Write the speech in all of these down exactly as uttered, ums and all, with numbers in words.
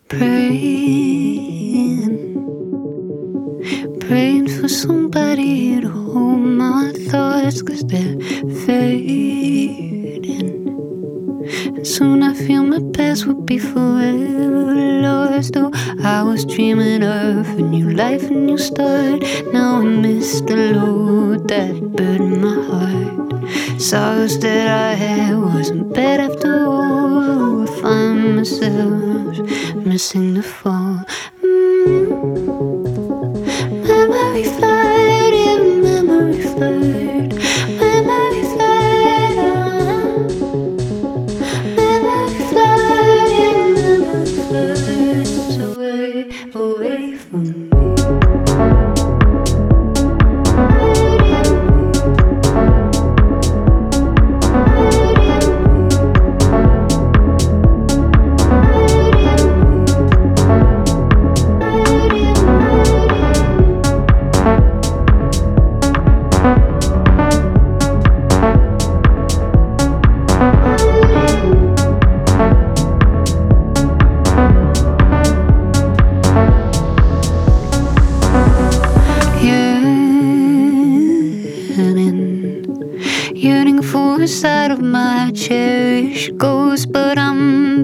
Praying, praying for somebody to hold my thoughts, 'cause they're fading. And soon I feel my past would be forever lost. Oh, I was dreaming of a new life, a new start. Now I miss the load that burdened my heart. Sorrows that I had wasn't bad after all. I find myself missing the fall. mm. Memory flood, yeah, memory flood. Memory flood, oh. Memory flood, yeah, memory floods away, away from me. Yearning for a side of my cherished ghost, but I'm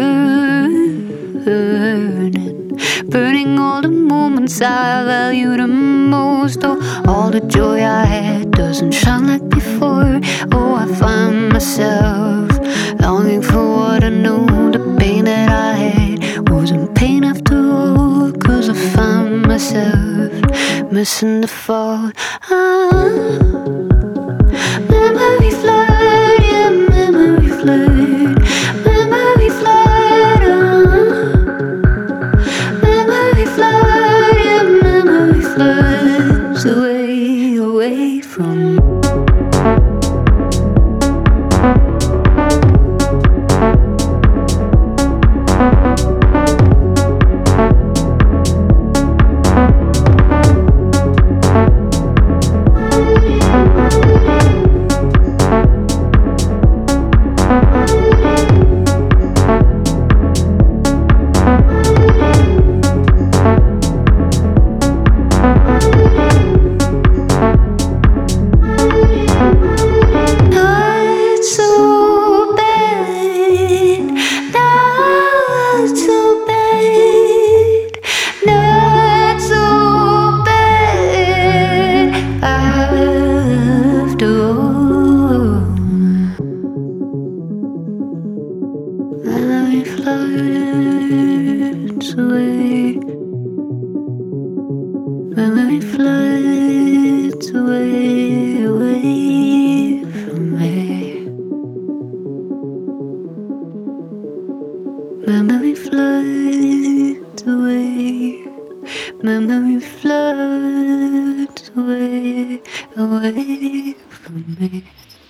burning, burning all the moments I value the most. Oh, all the joy I had doesn't shine like before. Oh, I find myself longing for what I know. The pain that I had wasn't pain after all, 'cause I find myself missing the fall. ah. Memory flood, yeah, memory flood. Memory flood, oh. Memory flood, yeah, memory floods away, away from me. Memory floods away. Memory floods away, away from me. Memory floods away. Memory floods away, away from me.